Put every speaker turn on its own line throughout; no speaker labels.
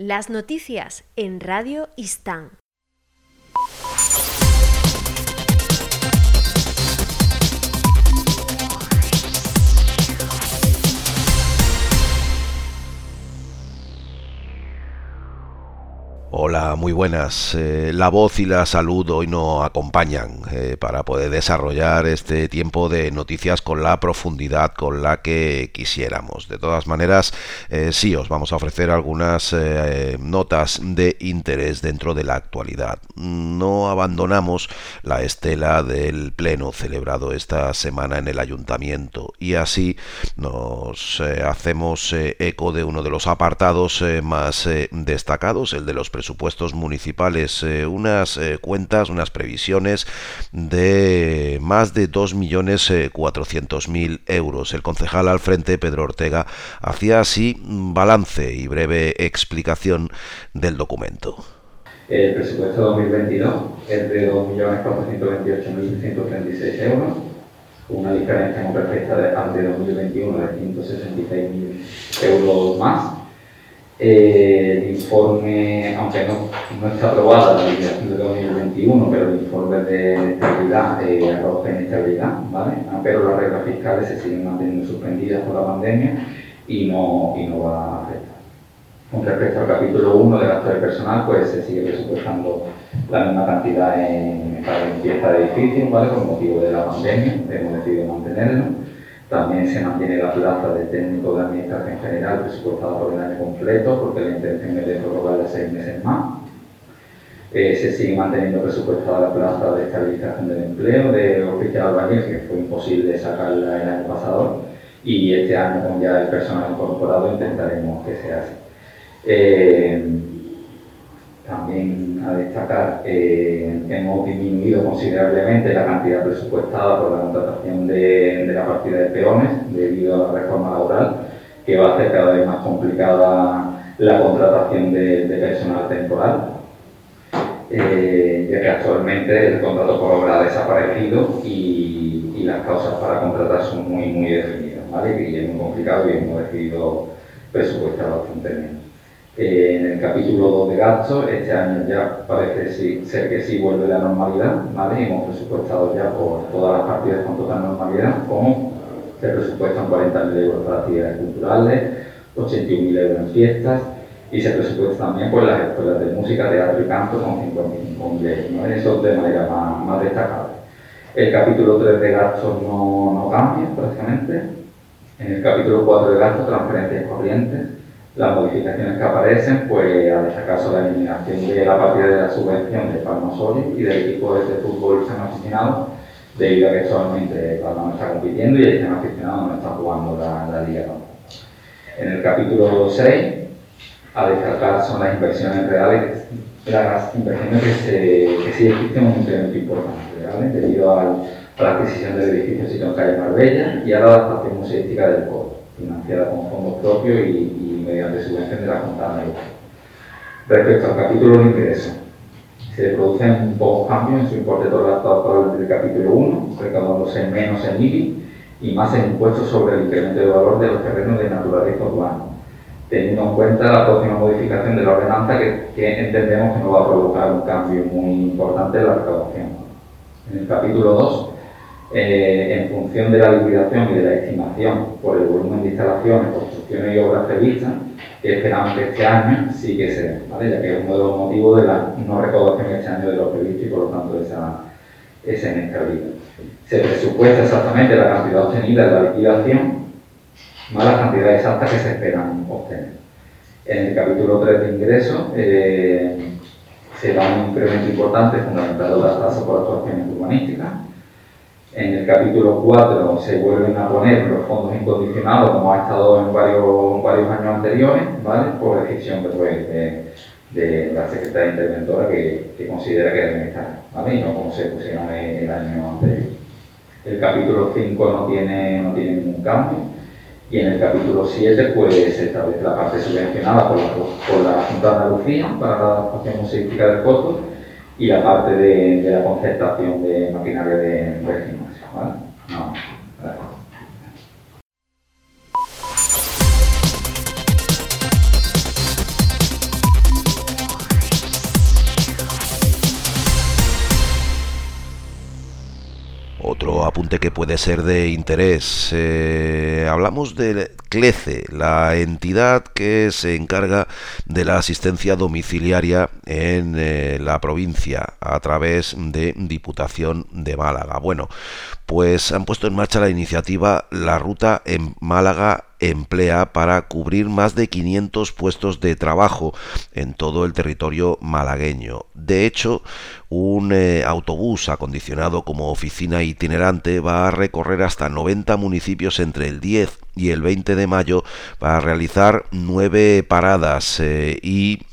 Las noticias en Radio Istán.
Hola, muy buenas. La voz y la salud hoy no acompañan para poder desarrollar este tiempo de noticias con la profundidad con la que quisiéramos. De todas maneras, sí os vamos a ofrecer algunas notas de interés dentro de la actualidad. No abandonamos la estela del pleno celebrado esta semana en el ayuntamiento y así nos hacemos eco de uno de los apartados más destacados, el de los presupuestos municipales, unas cuentas, unas previsiones de más de 2.400.000 euros. El concejal al frente, Pedro Ortega, hacía así balance y breve explicación del documento.
El presupuesto 2022 es de 2.428.636 euros, una diferencia con respecto al de 2021 de 166.000 euros más. El informe, aunque no está aprobada la liquidación de 2021, pero el informe de estabilidad arroja inestabilidad, ¿vale? Pero las reglas fiscales se siguen manteniendo suspendidas por la pandemia y no va a afectar. Con respecto al capítulo 1 de gasto de personal, pues se sigue presupuestando la misma cantidad para limpieza de edificios, ¿vale? Por motivo de la pandemia, hemos decidido mantenerlo. También se mantiene la plaza de técnico de administración general presupuestada por el año completo, porque la intención es de prorrogarla 6 meses más. Se sigue manteniendo presupuestada la plaza de estabilización del empleo de oficial albañil, que fue imposible sacarla el año pasado, y este año, con ya el personal incorporado, intentaremos que sea así. También a destacar, hemos disminuido considerablemente la cantidad presupuestada por la contratación de la partida de peones debido a la reforma laboral, que va a hacer cada vez más complicada la contratación de personal temporal, ya que actualmente el contrato por obra ha desaparecido y las causas para contratar son muy definidas, ¿vale? Y es muy complicado y hemos decidido presupuestar bastante menos. En el capítulo 2 de gastos, este año ya parece ser que sí vuelve la normalidad, ¿vale? Hemos presupuestado ya por todas las partidas con total normalidad, como se presupuestan 40.000 euros para actividades culturales, 81.000 euros en fiestas, y se presupuesta también por las escuelas de música, teatro y canto con 55.000 euros, ¿no? Eso de manera más destacable. El capítulo 3 de gastos no cambia prácticamente. En el capítulo 4 de gastos, transferencias corrientes, las modificaciones que aparecen, pues a destacar la eliminación de la partida de la subvención de Palma Soli y del equipo de fútbol San Aficionado, debido a que actualmente Palma no está compitiendo y el San Aficionado no está jugando la liga tampoco. En el capítulo 6, a destacar son las inversiones reales, las inversiones que sí existen un incremento importante, ¿vale? Debido a la adquisición del edificio Sitio Calle Marbella y a la adaptación museística del Coto, financiada con fondos propios y mediante subvención de la Junta de Andalucía. Respecto al capítulo de ingresos, se producen pocos cambios en su importe total actual del capítulo 1, recaudándose menos en IBI y más en impuestos sobre el incremento de valor de los terrenos de naturaleza urbana, teniendo en cuenta la próxima modificación de la ordenanza que entendemos que no va a provocar un cambio muy importante en la recaudación. En el capítulo 2, en función de la liquidación y de la estimación por el volumen de instalaciones, construcciones y obras previstas, que esperamos que este año sí que se den, ¿vale? Ya que es uno de los motivos de la no recaudación este año de lo previsto y por lo tanto de esa inestabilidad. Se presupuesta exactamente la cantidad obtenida de la liquidación más las cantidades exactas que se esperan obtener. En el capítulo 3 de ingresos se da un incremento importante fundamentado en las tasas por actuaciones urbanísticas. En el capítulo 4 se vuelven a poner los fondos incondicionados, como ha estado en varios años anteriores, ¿vale? Por decisión de la secretaria interventora que considera que deben estar, ¿vale? Y no como se pusieron el año anterior. El capítulo 5 no tiene ningún cambio. Y en el capítulo 7 pues, se establece la parte subvencionada por la Junta de Andalucía para la adaptación museística del Coto y la parte de la concertación de maquinaria de gimnasio, ¿vale? No, gracias.
apunte que puede ser de interés. Hablamos de CLECE, la entidad que se encarga de la asistencia domiciliaria en la provincia a través de Diputación de Málaga. Bueno, pues han puesto en marcha la iniciativa La Ruta en Málaga Emplea para cubrir más de 500 puestos de trabajo en todo el territorio malagueño. De hecho, un autobús acondicionado como oficina itinerante va a recorrer hasta 90 municipios entre el 10 y el 20 de mayo para realizar 9 paradas y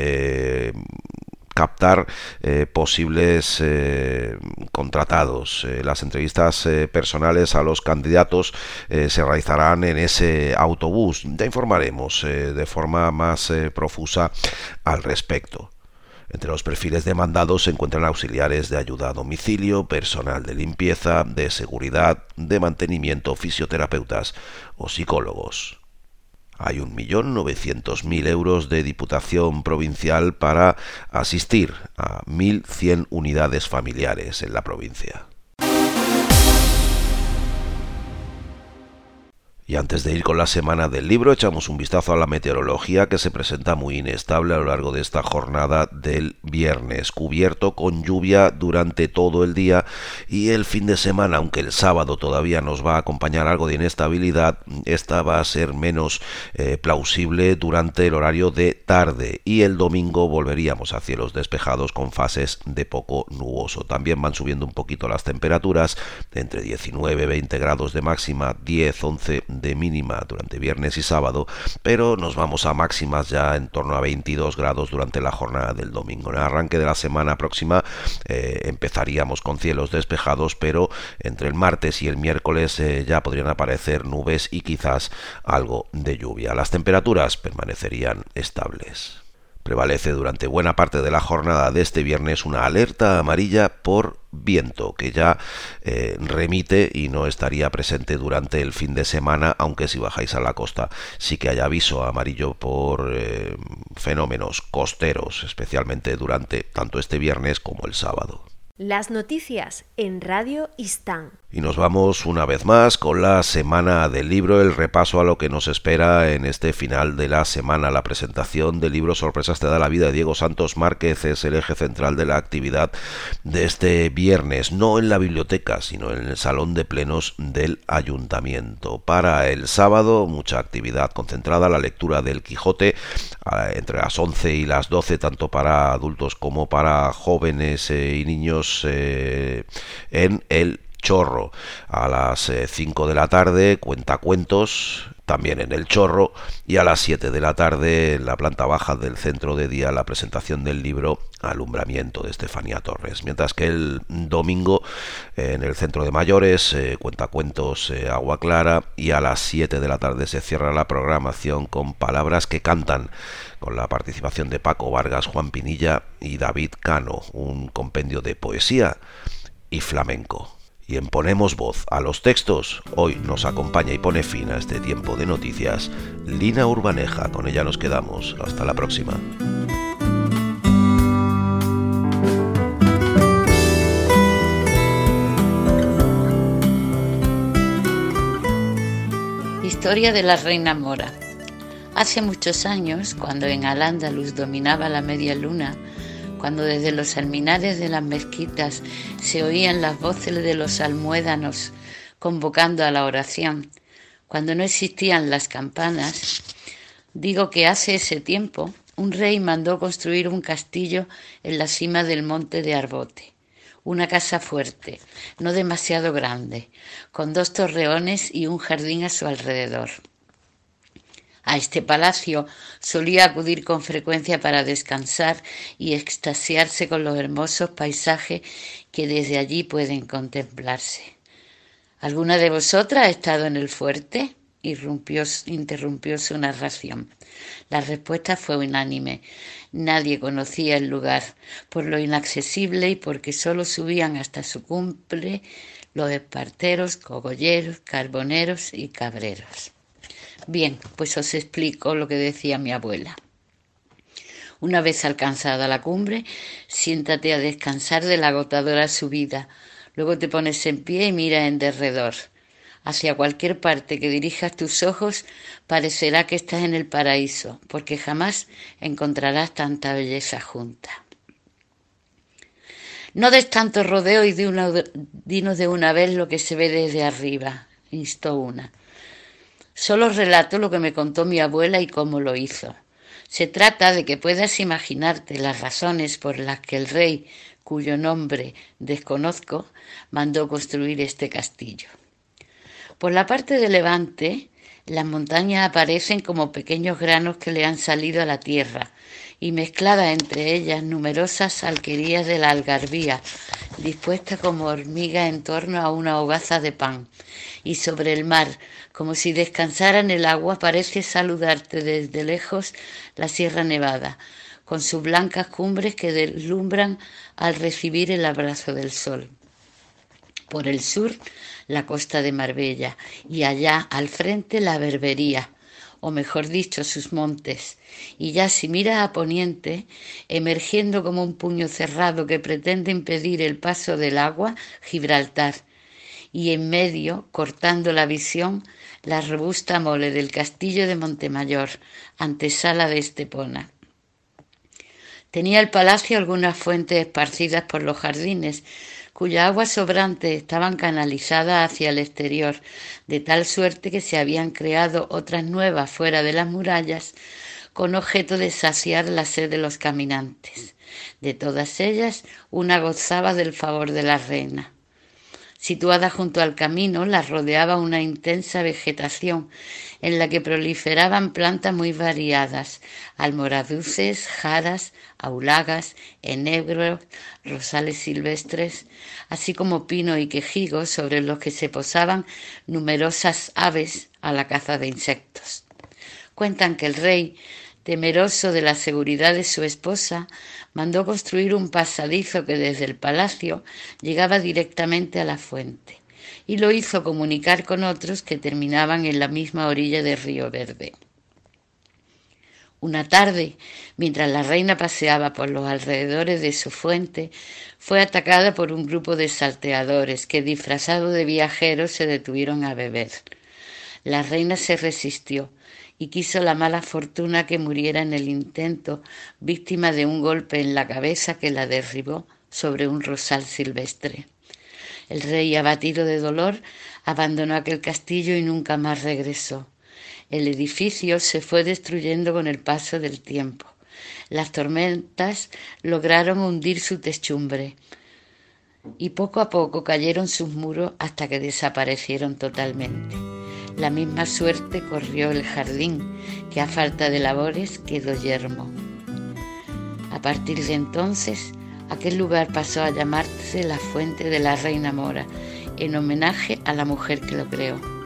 captar posibles contratados. Las entrevistas personales a los candidatos se realizarán en ese autobús. Ya informaremos de forma más profusa al respecto. Entre los perfiles demandados se encuentran auxiliares de ayuda a domicilio, personal de limpieza, de seguridad, de mantenimiento, fisioterapeutas o psicólogos. Hay 1.900.000 euros de Diputación Provincial para asistir a 1.100 unidades familiares en la provincia. Y antes de ir con la semana del libro, echamos un vistazo a la meteorología, que se presenta muy inestable a lo largo de esta jornada del viernes, cubierto con lluvia durante todo el día, y el fin de semana, aunque el sábado todavía nos va a acompañar algo de inestabilidad, esta va a ser menos plausible durante el horario de tarde, y el domingo volveríamos a cielos despejados con fases de poco nuboso. También van subiendo un poquito las temperaturas, entre 19 y 20 grados de máxima, 10-11 de mínima durante viernes y sábado, pero nos vamos a máximas ya en torno a 22 grados durante la jornada del domingo. En el arranque de la semana próxima empezaríamos con cielos despejados, pero entre el martes y el miércoles ya podrían aparecer nubes y quizás algo de lluvia. Las temperaturas permanecerían estables. Prevalece durante buena parte de la jornada de este viernes una alerta amarilla por viento, que ya remite y no estaría presente durante el fin de semana, aunque si bajáis a la costa sí que hay aviso amarillo por fenómenos costeros, especialmente durante tanto este viernes como el sábado.
Las noticias en Radio Istán.
Y nos vamos una vez más con la semana del libro, el repaso a lo que nos espera en este final de la semana. La presentación del libro Sorpresas te da la vida de Diego Santos Márquez es el eje central de la actividad de este viernes, no en la biblioteca, sino en el salón de plenos del ayuntamiento. Para el sábado, mucha actividad concentrada, la lectura del Quijote entre las 11 y las 12, tanto para adultos como para jóvenes y niños en el Chorro. A las 5 de la tarde, cuentacuentos, también en el Chorro, y a las 7 de la tarde, en la planta baja del centro de día, la presentación del libro Alumbramiento de Estefanía Torres. Mientras que el domingo, en el centro de mayores, cuentacuentos Agua Clara, y a las 7 de la tarde se cierra la programación con Palabras que Cantan, con la participación de Paco Vargas, Juan Pinilla y David Cano, un compendio de poesía y flamenco. Y en Ponemos Voz a los Textos, hoy nos acompaña y pone fin a este tiempo de noticias Lina Urbaneja. Con ella nos quedamos. Hasta la próxima.
Historia de la Reina Mora. Hace muchos años, cuando en Al-Ándalus dominaba la media luna, cuando desde los alminares de las mezquitas se oían las voces de los almuédanos convocando a la oración, cuando no existían las campanas, digo que hace ese tiempo un rey mandó construir un castillo en la cima del monte de Arbote, una casa fuerte, no demasiado grande, con 2 torreones y un jardín a su alrededor. A este palacio solía acudir con frecuencia para descansar y extasiarse con los hermosos paisajes que desde allí pueden contemplarse. ¿Alguna de vosotras ha estado en el fuerte?, interrumpió su narración. La respuesta fue unánime. Nadie conocía el lugar, por lo inaccesible y porque solo subían hasta su cumbre los esparteros, cogolleros, carboneros y cabreros. Bien, pues os explico lo que decía mi abuela. Una vez alcanzada la cumbre, siéntate a descansar de la agotadora subida. Luego te pones en pie y miras en derredor. Hacia cualquier parte que dirijas tus ojos parecerá que estás en el paraíso, porque jamás encontrarás tanta belleza junta. No des tanto rodeo y dinos de una vez lo que se ve desde arriba, instó una. Solo relato lo que me contó mi abuela y cómo lo hizo. Se trata de que puedas imaginarte las razones por las que el rey, cuyo nombre desconozco, mandó construir este castillo. Por la parte de Levante, las montañas aparecen como pequeños granos que le han salido a la tierra, y mezcladas entre ellas numerosas alquerías de la algarabía, dispuestas como hormigas en torno a una hogaza de pan. Y sobre el mar, como si descansara en el agua, parece saludarte desde lejos la Sierra Nevada, con sus blancas cumbres que deslumbran al recibir el abrazo del sol. Por el sur, la costa de Marbella, y allá al frente la Berbería, o mejor dicho, sus montes, y ya si miras a poniente, emergiendo como un puño cerrado que pretende impedir el paso del agua, Gibraltar, y en medio, cortando la visión, la robusta mole del castillo de Montemayor, antesala de Estepona. Tenía el palacio algunas fuentes esparcidas por los jardines, cuyas aguas sobrantes estaban canalizadas hacia el exterior, de tal suerte que se habían creado otras nuevas fuera de las murallas, con objeto de saciar la sed de los caminantes. De todas ellas, una gozaba del favor de la reina. Situada junto al camino, la rodeaba una intensa vegetación en la que proliferaban plantas muy variadas, almoraduces, jaras, aulagas, enebros, rosales silvestres, así como pinos y quejigos sobre los que se posaban numerosas aves a la caza de insectos. Cuentan que el rey, temeroso de la seguridad de su esposa, mandó construir un pasadizo que desde el palacio llegaba directamente a la fuente, y lo hizo comunicar con otros que terminaban en la misma orilla del Río Verde. Una tarde, mientras la reina paseaba por los alrededores de su fuente, fue atacada por un grupo de salteadores que, disfrazados de viajeros, se detuvieron a beber. La reina se resistió y quiso la mala fortuna que muriera en el intento, víctima de un golpe en la cabeza que la derribó sobre un rosal silvestre. El rey, abatido de dolor, abandonó aquel castillo y nunca más regresó. El edificio se fue destruyendo con el paso del tiempo. Las tormentas lograron hundir su techumbre y poco a poco cayeron sus muros hasta que desaparecieron totalmente. La misma suerte corrió el jardín, que a falta de labores quedó yermo. A partir de entonces, aquel lugar pasó a llamarse la Fuente de la Reina Mora, en homenaje a la mujer que lo creó.